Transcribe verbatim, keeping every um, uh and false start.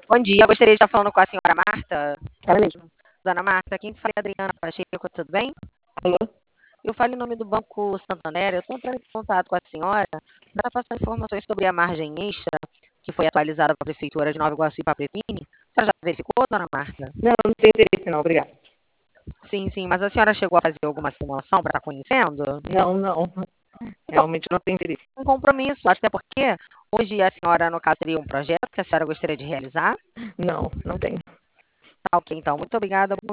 Bom dia, gostaria de estar falando com a senhora Marta. Ela mesma. Dona Marta, quem fala é a Adriana Pacheco, tudo bem? Alô? Eu falo em nome do Banco Santander, eu estou entrando em contato com a senhora para passar informações sobre a margem extra, que foi atualizada para a Prefeitura de Nova Iguaçu e Papretini. A senhora já verificou, dona Marta? Não, não tenho interesse não, obrigada. Sim, sim, mas a senhora chegou a fazer alguma simulação para estar conhecendo? Não, não. Então, Realmente não tenho interesse. um compromisso, até porque hoje a senhora, no caso, teria um projeto que a senhora gostaria de realizar. Não, não tenho. Tá ok, então, muito obrigada.